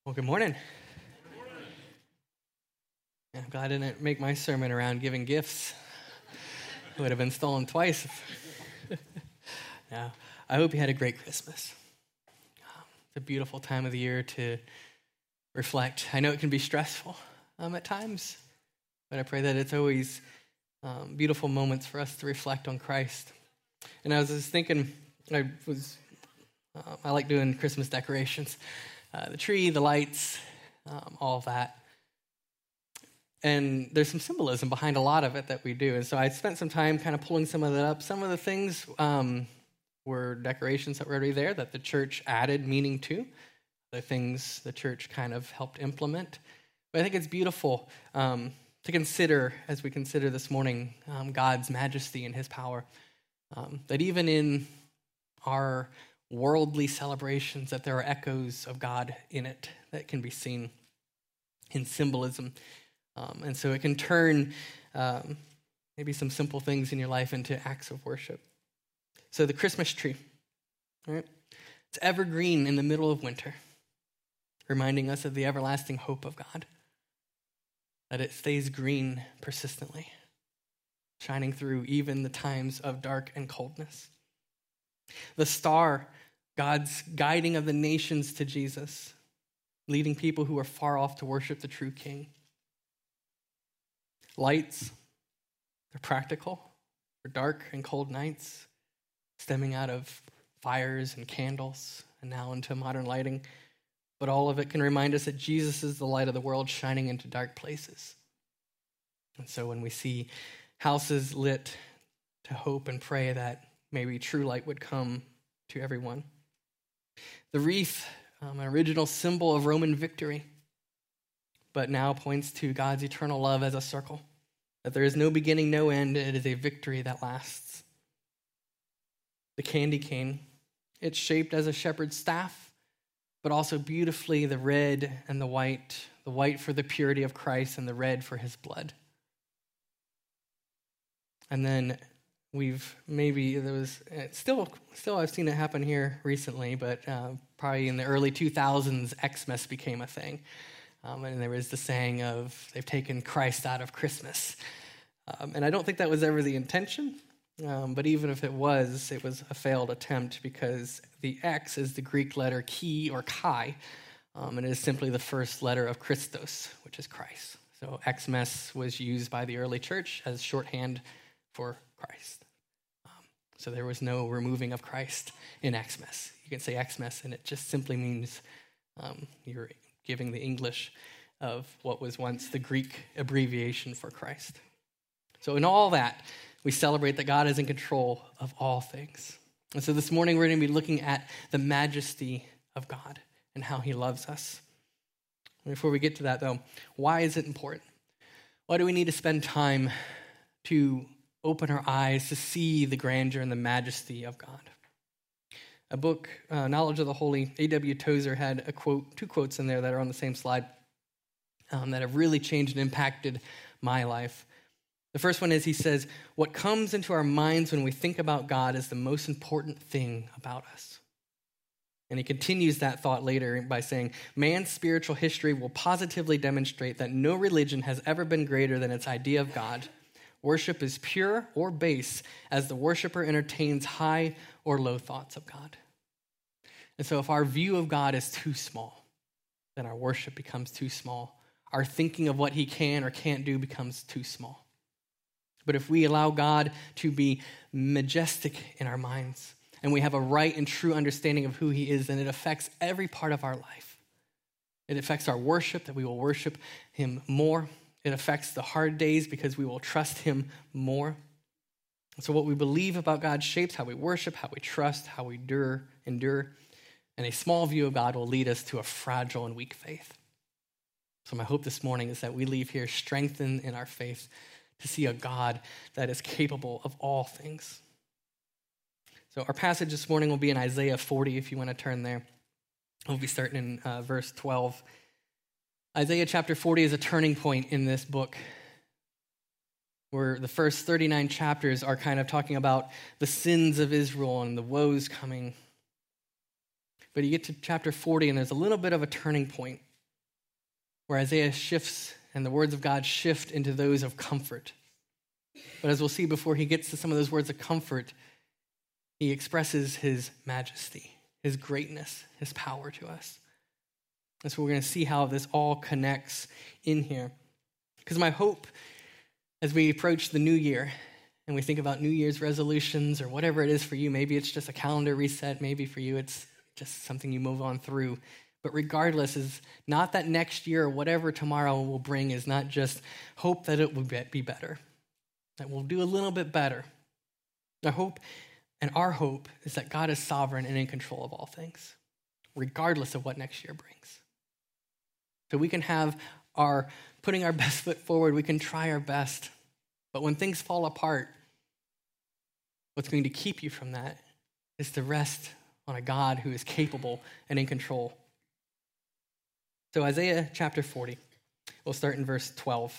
Well, good morning. Yeah, I'm glad I didn't make my sermon around giving gifts. It would have been stolen twice. No, I hope you had a great Christmas. It's a beautiful time of the year to reflect. I know it can be stressful at times, but I pray that it's always beautiful moments for us to reflect on Christ. And I was just thinking, I like doing Christmas decorations. The tree, the lights, all of that. And there's some symbolism behind a lot of it that we do. And so I spent some time kind of pulling some of that up. Some of the things were decorations that were already there that the church added meaning to. The things the church kind of helped implement. But I think it's beautiful to consider, as we consider this morning, God's majesty and his power. That even in our worldly celebrations, that there are echoes of God in it that can be seen in symbolism. And so it can turn maybe some simple things in your life into acts of worship. So the Christmas tree, right? It's evergreen in the middle of winter, reminding us of the everlasting hope of God, that it stays green persistently, shining through even the times of dark and coldness. The star, God's guiding of the nations to Jesus, leading people who are far off to worship the true King. Lights, they're practical for dark and cold nights, stemming out of fires and candles and now into modern lighting. But all of it can remind us that Jesus is the light of the world shining into dark places. And so when we see houses lit to hope and pray that maybe true light would come to everyone. The wreath, an original symbol of Roman victory, but now points to God's eternal love as a circle, that there is no beginning, no end. It is a victory that lasts. The candy cane, it's shaped as a shepherd's staff, but also beautifully the red and the white for the purity of Christ and the red for his blood. And then still I've seen it happen here recently, but probably in the early 2000s, Xmas became a thing. And there was the saying of, they've taken Christ out of Christmas. And I don't think that was ever the intention, but even if it was a failed attempt because the X is the Greek letter chi or chi, and it is simply the first letter of Christos, which is Christ. So Xmas was used by the early church as shorthand for Christ. So there was no removing of Christ in Xmas. You can say Xmas, and it just simply means you're giving the English of what was once the Greek abbreviation for Christ. So in all that, we celebrate that God is in control of all things. And so this morning, we're going to be looking at the majesty of God and how he loves us. And before we get to that, though, why is it important? Why do we need to spend time to open our eyes to see the grandeur and the majesty of God? A book, Knowledge of the Holy, A.W. Tozer had a quote, two quotes in there that are on the same slide that have really changed and impacted my life. The first one is, he says, what comes into our minds when we think about God is the most important thing about us. And he continues that thought later by saying, man's spiritual history will positively demonstrate that no religion has ever been greater than its idea of God. Worship is pure or base as the worshiper entertains high or low thoughts of God. And so if our view of God is too small, then our worship becomes too small. Our thinking of what he can or can't do becomes too small. But if we allow God to be majestic in our minds, and we have a right and true understanding of who he is, then it affects every part of our life. It affects our worship, that we will worship him more. It affects the hard days because we will trust him more. So what we believe about God shapes how we worship, how we trust, how we endure. And a small view of God will lead us to a fragile and weak faith. So my hope this morning is that we leave here strengthened in our faith to see a God that is capable of all things. So our passage this morning will be in Isaiah 40, if you want to turn there. We'll be starting in verse 12. Isaiah chapter 40 is a turning point in this book, where the first 39 chapters are kind of talking about the sins of Israel and the woes coming. But you get to chapter 40, and there's a little bit of a turning point where Isaiah shifts and the words of God shift into those of comfort. But as we'll see before he gets to some of those words of comfort, he expresses his majesty, his greatness, his power to us. And so we're going to see how this all connects in here. Because my hope as we approach the new year and we think about New Year's resolutions or whatever it is for you, maybe it's just a calendar reset, maybe for you it's just something you move on through. But regardless, is not that next year or whatever tomorrow will bring is not just hope that it will be better, that we'll do a little bit better. Our hope is that God is sovereign and in control of all things, regardless of what next year brings. So we can have putting our best foot forward, we can try our best, but when things fall apart, what's going to keep you from that is to rest on a God who is capable and in control. So Isaiah chapter 40, we'll start in verse 12.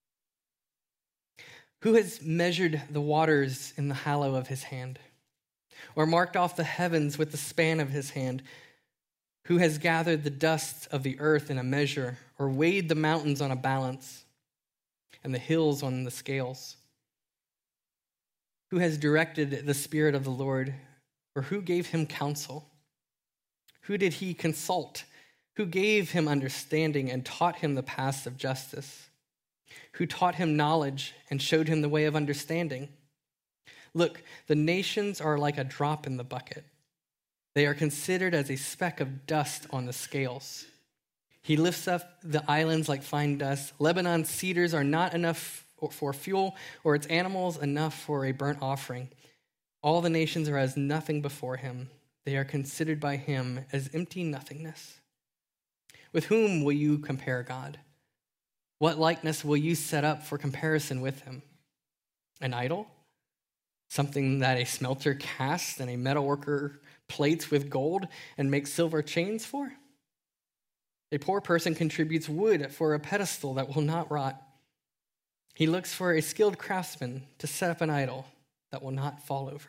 Who has measured the waters in the hollow of his hand, or marked off the heavens with the span of his hand? Who has gathered the dust of the earth in a measure, or weighed the mountains on a balance, and the hills on the scales? Who has directed the Spirit of the Lord, or who gave him counsel? Who did he consult? Who gave him understanding and taught him the paths of justice? Who taught him knowledge and showed him the way of understanding? Look, the nations are like a drop in the bucket. They are considered as a speck of dust on the scales. He lifts up the islands like fine dust. Lebanon's cedars are not enough for fuel, or its animals enough for a burnt offering. All the nations are as nothing before him. They are considered by him as empty nothingness. With whom will you compare God? What likeness will you set up for comparison with him? An idol? Something that a smelter casts and a metalworker plates with gold and makes silver chains for? A poor person contributes wood for a pedestal that will not rot. He looks for a skilled craftsman to set up an idol that will not fall over.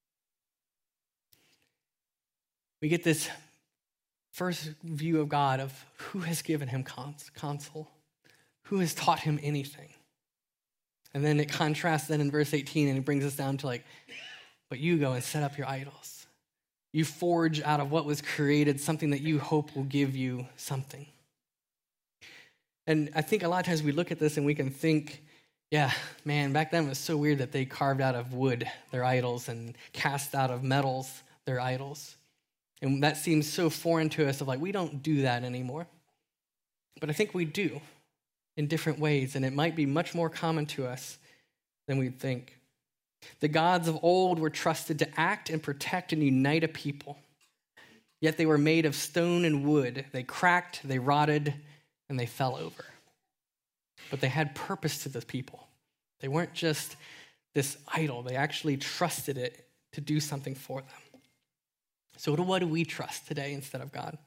We get this first view of God of who has given him counsel, who has taught him anything. And then it contrasts then in verse 18, and it brings us down to but you go and set up your idols. You forge out of what was created something that you hope will give you something. And I think a lot of times we look at this and we can think, yeah, man, back then it was so weird that they carved out of wood their idols and cast out of metals their idols. And that seems so foreign to us of we don't do that anymore. But I think we do in different ways, and it might be much more common to us than we'd think. The gods of old were trusted to act and protect and unite a people. Yet they were made of stone and wood. They cracked, they rotted, and they fell over. But they had purpose to the people. They weren't just this idol. They actually trusted it to do something for them. So what do we trust today instead of God?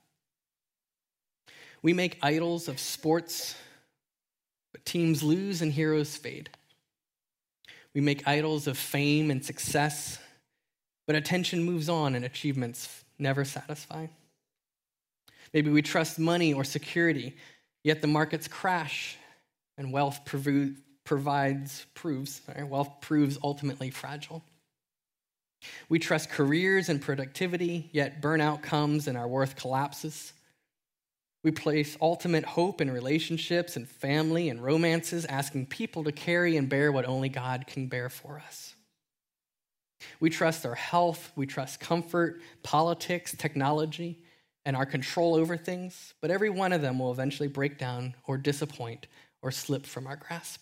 We make idols of sports, but teams lose and heroes fade. We make idols of fame and success, but attention moves on and achievements never satisfy. Maybe we trust money or security, yet the markets crash and wealth proves ultimately fragile. We trust careers and productivity, yet burnout comes and our worth collapses. We place ultimate hope in relationships and family and romances, asking people to carry and bear what only God can bear for us. We trust our health, we trust comfort, politics, technology, and our control over things, but every one of them will eventually break down or disappoint or slip from our grasp.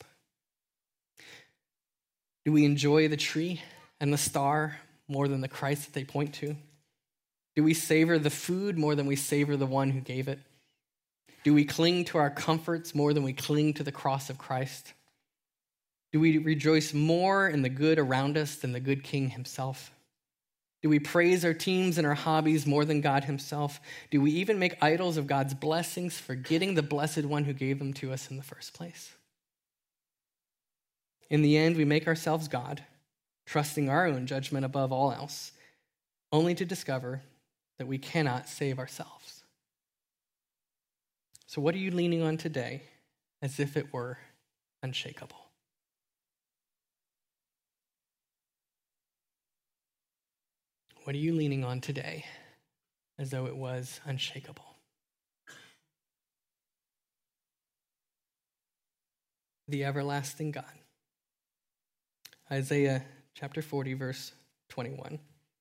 Do we enjoy the tree and the star more than the Christ that they point to? Do we savor the food more than we savor the one who gave it? Do we cling to our comforts more than we cling to the cross of Christ? Do we rejoice more in the good around us than the good King himself? Do we praise our teams and our hobbies more than God himself? Do we even make idols of God's blessings, forgetting the blessed one who gave them to us in the first place? In the end, we make ourselves God, trusting our own judgment above all else, only to discover that we cannot save ourselves. So what are you leaning on today as if it were unshakable? What are you leaning on today as though it was unshakable? The everlasting God. Isaiah chapter 40, verse 21.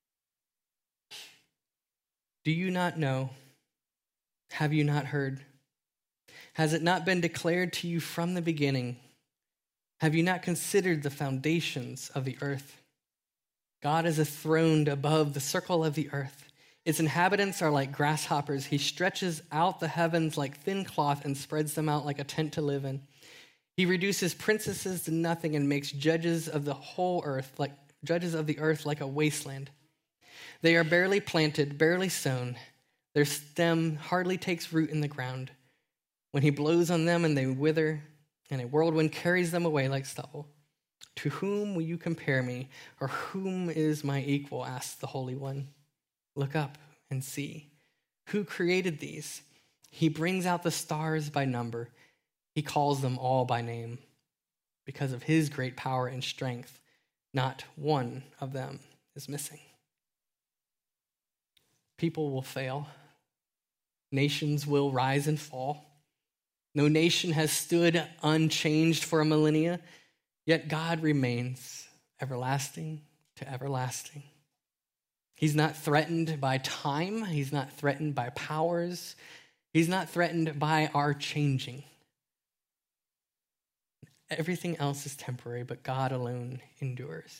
Do you not know? Have you not heard? Has it not been declared to you from the beginning? Have you not considered the foundations of the earth? God is enthroned above the circle of the earth. Its inhabitants are like grasshoppers. He stretches out the heavens like thin cloth and spreads them out like a tent to live in. He reduces princesses to nothing and makes judges of the earth like a wasteland. They are barely planted, barely sown. Their stem hardly takes root in the ground. When he blows on them and they wither, and a whirlwind carries them away like stubble. To whom will you compare me, or whom is my equal? Asks the Holy One. Look up and see. Who created these? He brings out the stars by number. He calls them all by name. Because of his great power and strength, not one of them is missing. People will fail. Nations will rise and fall. No nation has stood unchanged for a millennia, yet God remains everlasting to everlasting. He's not threatened by time. He's not threatened by powers. He's not threatened by our changing. Everything else is temporary, but God alone endures.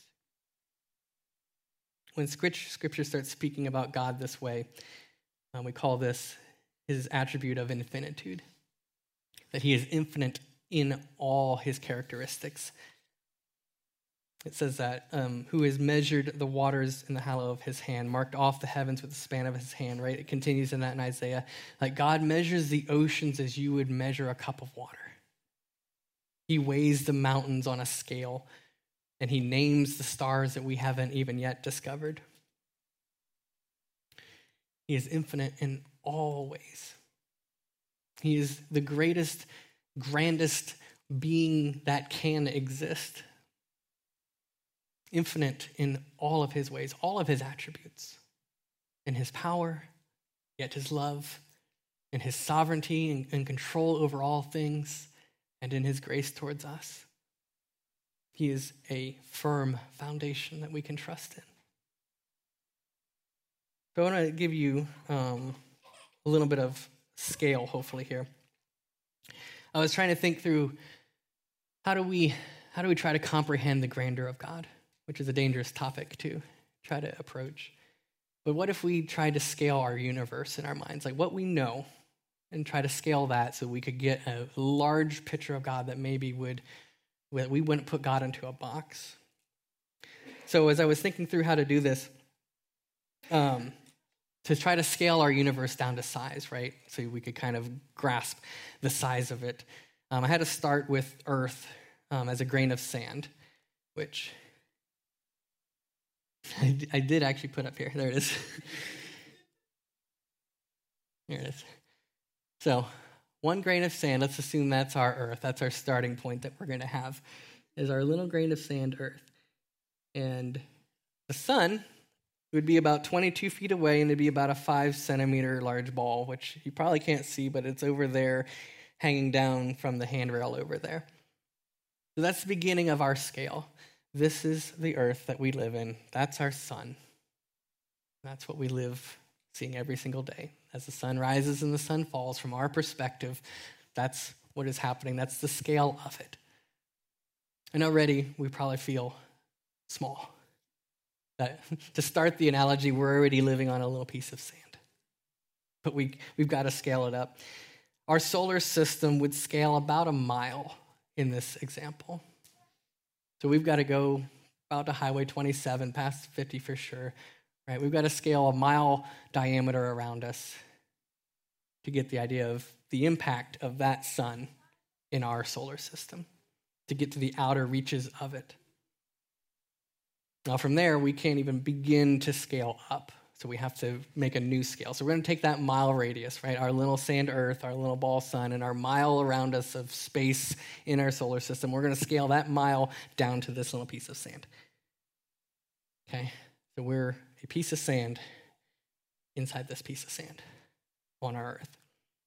When Scripture starts speaking about God this way, we call this his attribute of infinitude, that he is infinite in all his characteristics. It says that, who has measured the waters in the hollow of his hand, marked off the heavens with the span of his hand, right? It continues in that in Isaiah. Like God measures the oceans as you would measure a cup of water. He weighs the mountains on a scale, and he names the stars that we haven't even yet discovered. He is infinite in all ways. He is the greatest, grandest being that can exist. Infinite in all of his ways, all of his attributes. In his power, yet his love, in his sovereignty and control over all things, and in his grace towards us. He is a firm foundation that we can trust in. So I want to give you a little bit of scale, hopefully, here. I was trying to think through how do we try to comprehend the grandeur of God, which is a dangerous topic to try to approach. But what if we tried to scale our universe in our minds, like what we know, and try to scale that so we could get a large picture of God that maybe we wouldn't put God into a box. So as I was thinking through how to do this, to try to scale our universe down to size, right? So we could kind of grasp the size of it. I had to start with Earth as a grain of sand, which I did actually put up here. There it is. Here it is. So 1 grain of sand, let's assume that's our Earth. That's our starting point that we're going to have, is our little grain of sand Earth. And the sun would be about 22 feet away, and it'd be about a 5-centimeter large ball, which you probably can't see, but it's over there hanging down from the handrail over there. So that's the beginning of our scale. This is the Earth that we live in. That's our sun. That's what we live seeing every single day. As the sun rises and the sun falls, from our perspective, that's what is happening. That's the scale of it. And already we probably feel small. That, to start the analogy, we're already living on a little piece of sand. But we've got to scale it up. Our solar system would scale about a mile in this example. So we've got to go about to Highway 27, past 50 for sure. Right? We've got to scale a mile diameter around us to get the idea of the impact of that sun in our solar system, to get to the outer reaches of it. Now from there, we can't even begin to scale up. So we have to make a new scale. So we're going to take that mile radius, right? Our little sand Earth, our little ball sun, and our mile around us of space in our solar system. We're going to scale that mile down to this little piece of sand. Okay? So we're a piece of sand inside this piece of sand on our Earth.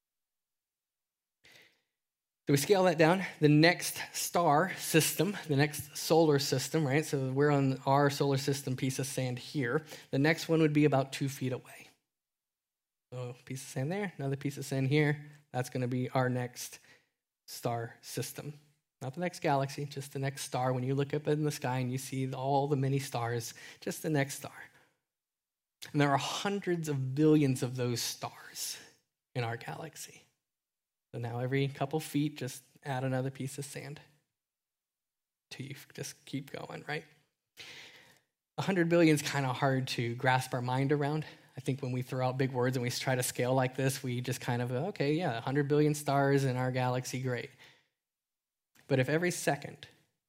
So we scale that down. The next star system, the next solar system, right? So we're on our solar system piece of sand here. The next one would be about 2 feet away. So a piece of sand there, another piece of sand here. That's going to be our next star system. Not the next galaxy, just the next star. When you look up in the sky and you see all the many stars, just the next star. And there are hundreds of billions of those stars in our galaxy. So now every couple feet, just add another piece of sand till you just keep going, right? 100 billion is kind of hard to grasp our mind around. I think when we throw out big words and we try to scale like this, we just kind of, okay, yeah, 100 billion stars in our galaxy, great. But if every second,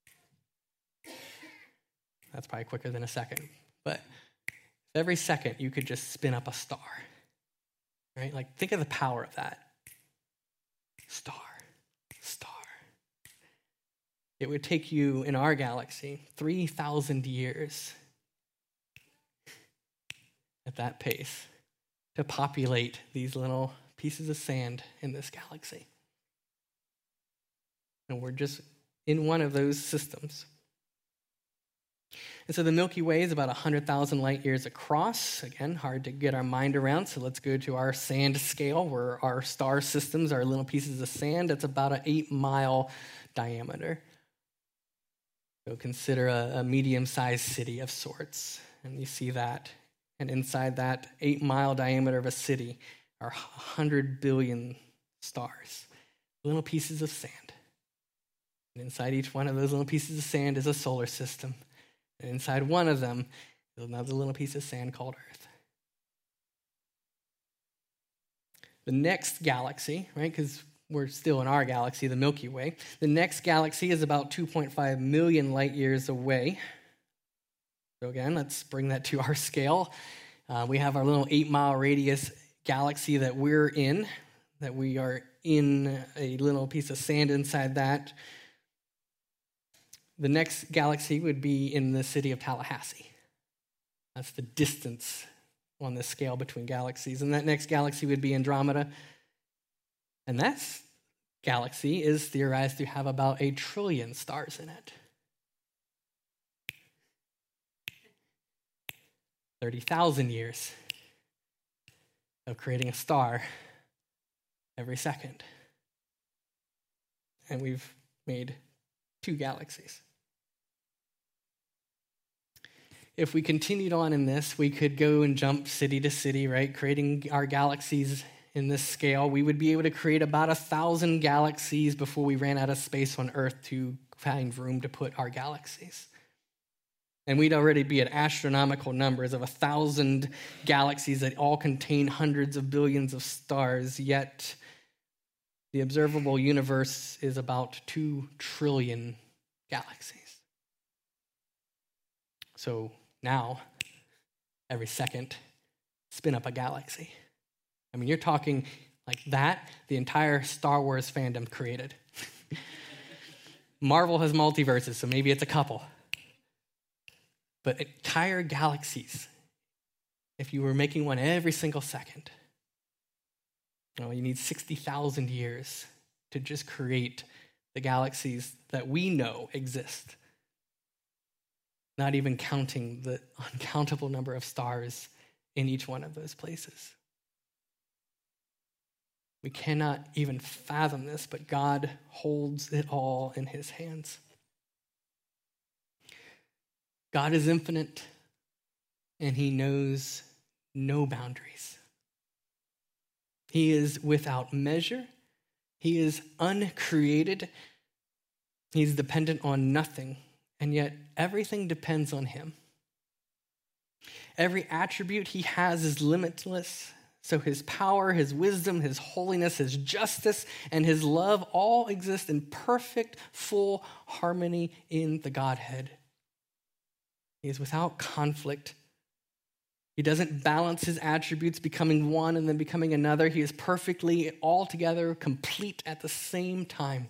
that's probably quicker than a second, but every second you could just spin up a star, right? Like think of the power of that. Star. It would take you, in our galaxy, 3,000 years at that pace to populate these little pieces of sand in this galaxy. And we're just in one of those systems. And so the Milky Way is about 100,000 light years across. Again, hard to get our mind around, so let's go to our sand scale, where our star systems are little pieces of sand. It's about an 8-mile diameter. So consider a medium-sized city of sorts. And you see that. And inside that 8-mile diameter of a city are 100 billion stars, little pieces of sand. And inside each one of those little pieces of sand is a solar system. And inside one of them is another little piece of sand called Earth. The next galaxy, right, because we're still in our galaxy, the Milky Way, the next galaxy is about 2.5 million light years away. So again, let's bring that to our scale. We have our little 8-mile radius galaxy that we're in, that we are in a little piece of sand inside that. The next galaxy would be in the city of Tallahassee. That's the distance on the scale between galaxies. And that next galaxy would be Andromeda. And that galaxy is theorized to have about 1 trillion stars in it. 30,000 years of creating a star every second. And we've made 2 galaxies. If we continued on in this, we could go and jump city to city, right? Creating our galaxies in this scale. We would be able to create about 1,000 galaxies before we ran out of space on Earth to find room to put our galaxies. And we'd already be at astronomical numbers of 1,000 galaxies that all contain hundreds of billions of stars, yet the observable universe is about 2 trillion galaxies. So now, every second, spin up a galaxy. I mean, you're talking like that, the entire Star Wars fandom created. Marvel has multiverses, so maybe it's a couple. But entire galaxies, if you were making one every single second, you need 60,000 years to just create the galaxies that we know exist. Not even counting the uncountable number of stars in each one of those places. We cannot even fathom this, but God holds it all in his hands. God is infinite, and he knows no boundaries. He is without measure. He is uncreated. He's dependent on nothing, and yet everything depends on him. Every attribute he has is limitless. So his power, his wisdom, his holiness, his justice, and his love all exist in perfect, full harmony in the Godhead. He is without conflict. He doesn't balance his attributes, becoming one and then becoming another. He is perfectly altogether complete at the same time.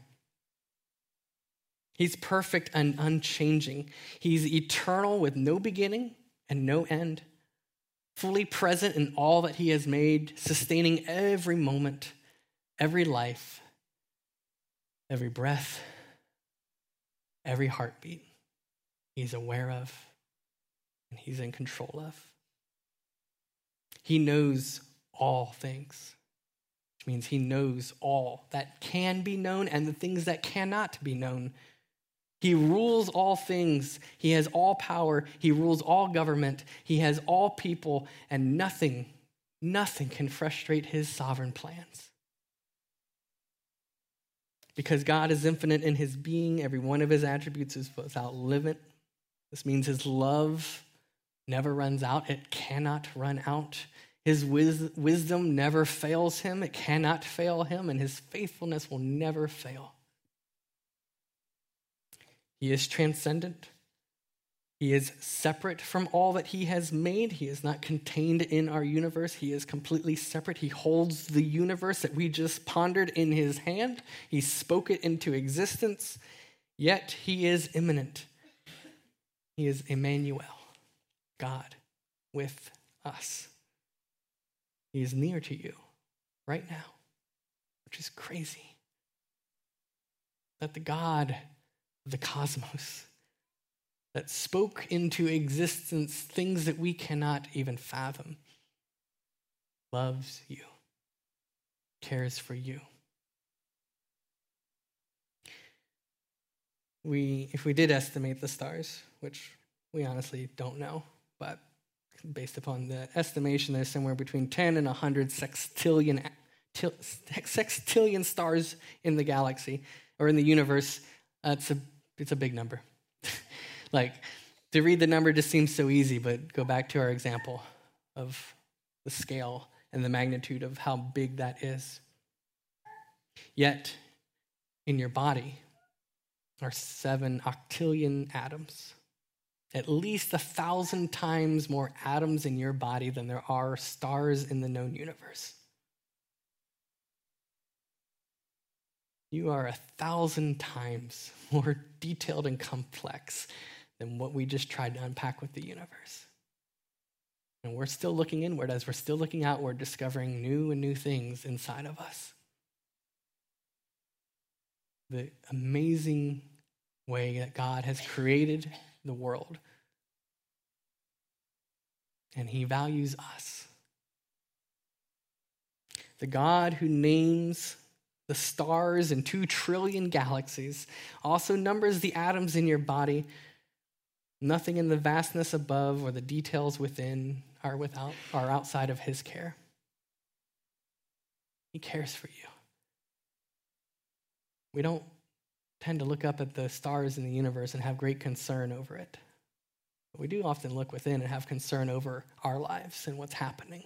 He's perfect and unchanging. He's eternal with no beginning and no end, fully present in all that he has made, sustaining every moment, every life, every breath, every heartbeat he's aware of and he's in control of. He knows all things, which means he knows all that can be known and the things that cannot be known. He rules all things. He has all power. He rules all government. He has all people, and nothing can frustrate his sovereign plans. Because God is infinite in his being, every one of his attributes is without limit. This means his love never runs out. It cannot run out. His wisdom never fails him. It cannot fail him, and his faithfulness will never fail. He is transcendent. He is separate from all that he has made. He is not contained in our universe. He is completely separate. He holds the universe that we just pondered in his hand. He spoke it into existence, yet he is immanent. He is Emmanuel, God with us. He is near to you right now, which is crazy. That the God of the cosmos that spoke into existence things that we cannot even fathom, loves you, cares for you. If we did estimate the stars, which we honestly don't know, but based upon the estimation, there's somewhere between 10 and 100 sextillion stars in the galaxy or in the universe. It's a big number. Like, to read the number just seems so easy, but go back to our example of the scale and the magnitude of how big that is. Yet, in your body are 7 octillion atoms. At least 1,000 times more atoms in your body than there are stars in the known universe. You are 1,000 times more detailed and complex than what we just tried to unpack with the universe. And we're still looking inward. As we're still looking outward, discovering new and new things inside of us. The amazing way that God has created the world. And he values us. The God who names the stars in 2 trillion galaxies also numbers the atoms in your body. Nothing in the vastness above or the details within are outside of his care. He cares for you. We don't tend to look up at the stars in the universe and have great concern over it. But we do often look within and have concern over our lives and what's happening.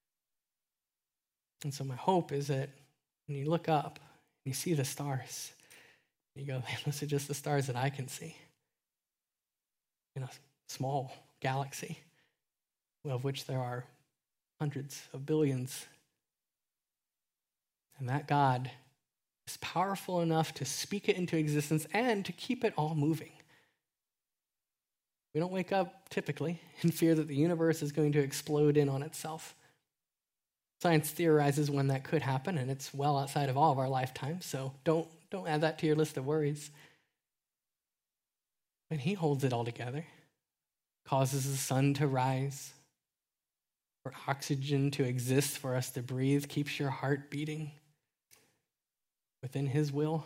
And so my hope is that when you look up and you see the stars, you go, man, those are just the stars that I can see in a small galaxy, of which there are hundreds of billions. And that God is powerful enough to speak it into existence and to keep it all moving. We don't wake up typically in fear that the universe is going to explode in on itself. Science theorizes when that could happen, and it's well outside of all of our lifetimes, so don't add that to your list of worries. But he holds it all together, causes the sun to rise, for oxygen to exist for us to breathe, keeps your heart beating within his will.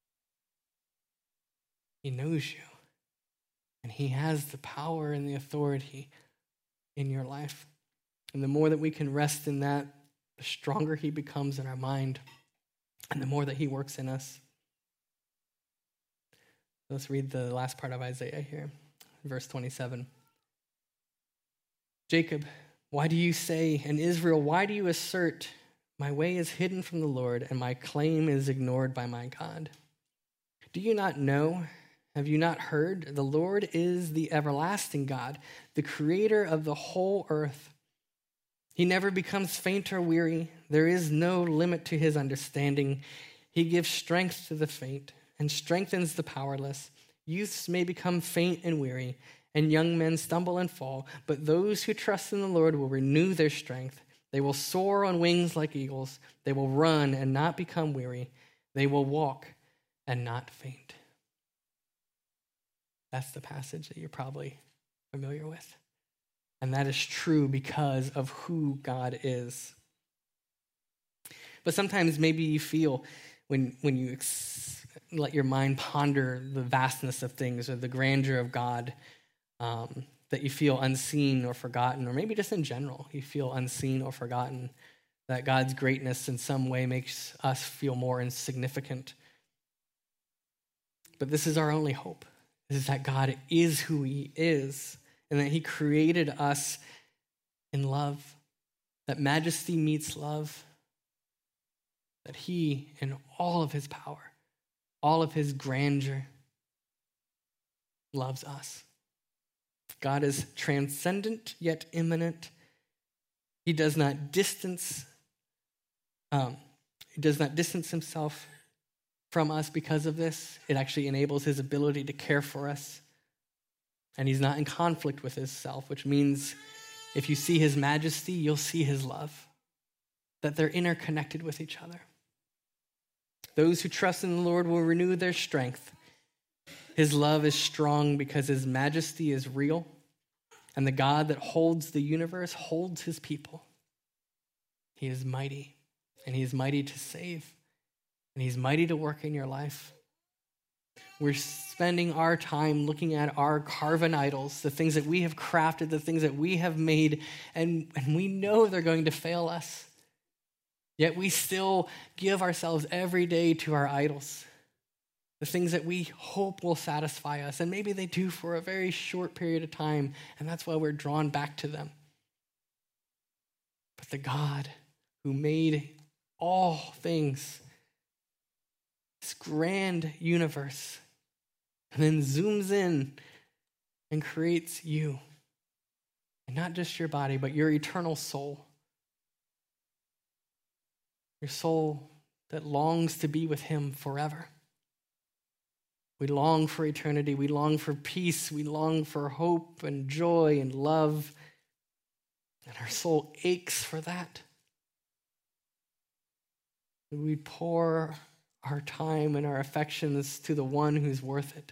He knows you, and he has the power and the authority in your life. And the more that we can rest in that, the stronger he becomes in our mind, and the more that he works in us. Let's read the last part of Isaiah here, verse 27. Jacob, why do you say, and Israel, why do you assert, my way is hidden from the Lord, and my claim is ignored by my God? Do you not know? Have you not heard? The Lord is the everlasting God, the creator of the whole earth. He never becomes faint or weary. There is no limit to his understanding. He gives strength to the faint and strengthens the powerless. Youths may become faint and weary, and young men stumble and fall, but those who trust in the Lord will renew their strength. They will soar on wings like eagles. They will run and not become weary. They will walk and not faint. That's the passage that you're probably familiar with. And that is true because of who God is. But sometimes maybe you feel when you let your mind ponder the vastness of things or the grandeur of God, that you feel unseen or forgotten, or maybe just in general, you feel unseen or forgotten, that God's greatness in some way makes us feel more insignificant. But this is our only hope, is that God is who he is, and that he created us in love, that majesty meets love, that he, in all of his power, all of his grandeur, loves us. God is transcendent yet immanent. He does not distance himself from us because of this. It actually enables his ability to care for us. And he's not in conflict with himself, which means if you see his majesty, you'll see his love, that they're interconnected with each other. Those who trust in the Lord will renew their strength. His love is strong because his majesty is real, and the God that holds the universe holds his people. He is mighty, and he is mighty to save, and he's mighty to work in your life. We're spending our time looking at our carven idols, the things that we have crafted, the things that we have made, and we know they're going to fail us. Yet we still give ourselves every day to our idols, the things that we hope will satisfy us. And maybe they do for a very short period of time, and that's why we're drawn back to them. But the God who made all things, this grand universe, and then zooms in and creates you, and not just your body, but your eternal soul. Your soul that longs to be with him forever. We long for eternity. We long for peace. We long for hope and joy and love. And our soul aches for that. We pour our time and our affections to the one who's worth it.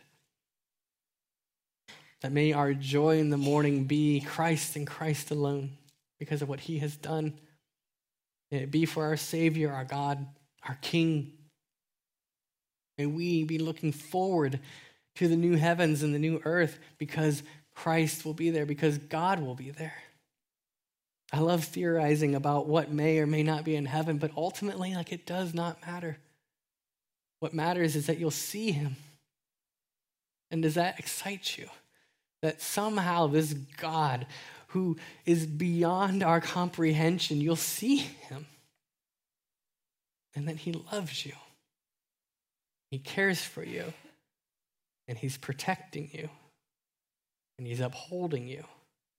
That may our joy in the morning be Christ and Christ alone because of what he has done. May it be for our Savior, our God, our King. May we be looking forward to the new heavens and the new earth because Christ will be there, because God will be there. I love theorizing about what may or may not be in heaven, but ultimately, it does not matter. What matters is that you'll see him. And does that excite you? That somehow this God who is beyond our comprehension, you'll see him. And that he loves you. He cares for you. And he's protecting you. And he's upholding you.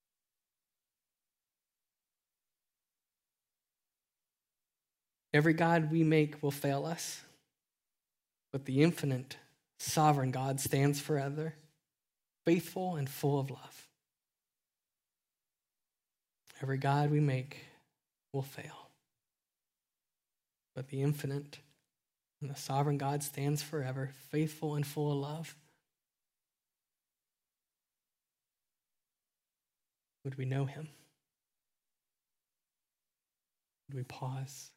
Every God we make will fail us. But the infinite, sovereign God stands forever, faithful and full of love. Every God we make will fail. But the infinite and the sovereign God stands forever, faithful and full of love. Would we know him? Would we pause?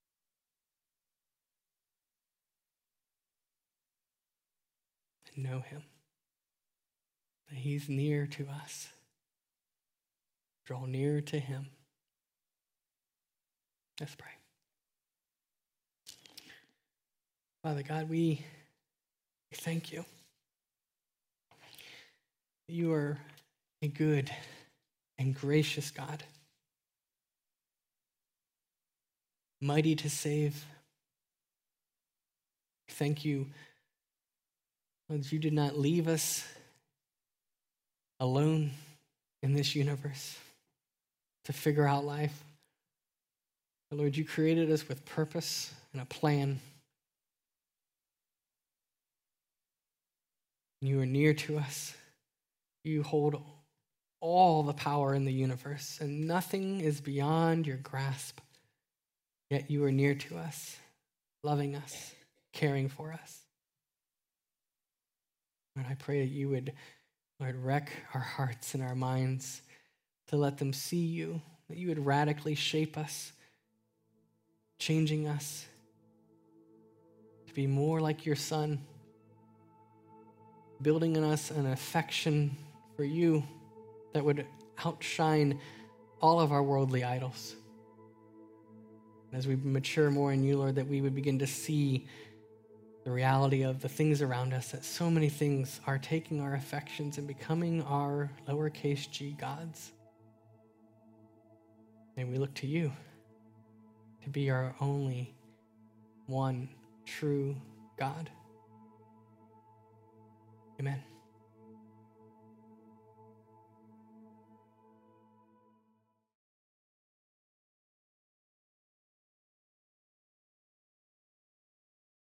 And know him? That he's near to us. Draw near to him. Let's pray. Father God, we thank you. You are a good and gracious God, mighty to save. Thank you Lord, you did not leave us alone in this universe to figure out life. But Lord, you created us with purpose and a plan. You are near to us. You hold all the power in the universe, and nothing is beyond your grasp. Yet you are near to us, loving us, caring for us. Lord, I pray that you would, Lord, wreck our hearts and our minds to let them see you, that you would radically shape us, changing us to be more like your Son, building in us an affection for you that would outshine all of our worldly idols. As we mature more in you, Lord, that we would begin to see the reality of the things around us, that so many things are taking our affections and becoming our lowercase g gods. May we look to you to be our only one true God. Amen.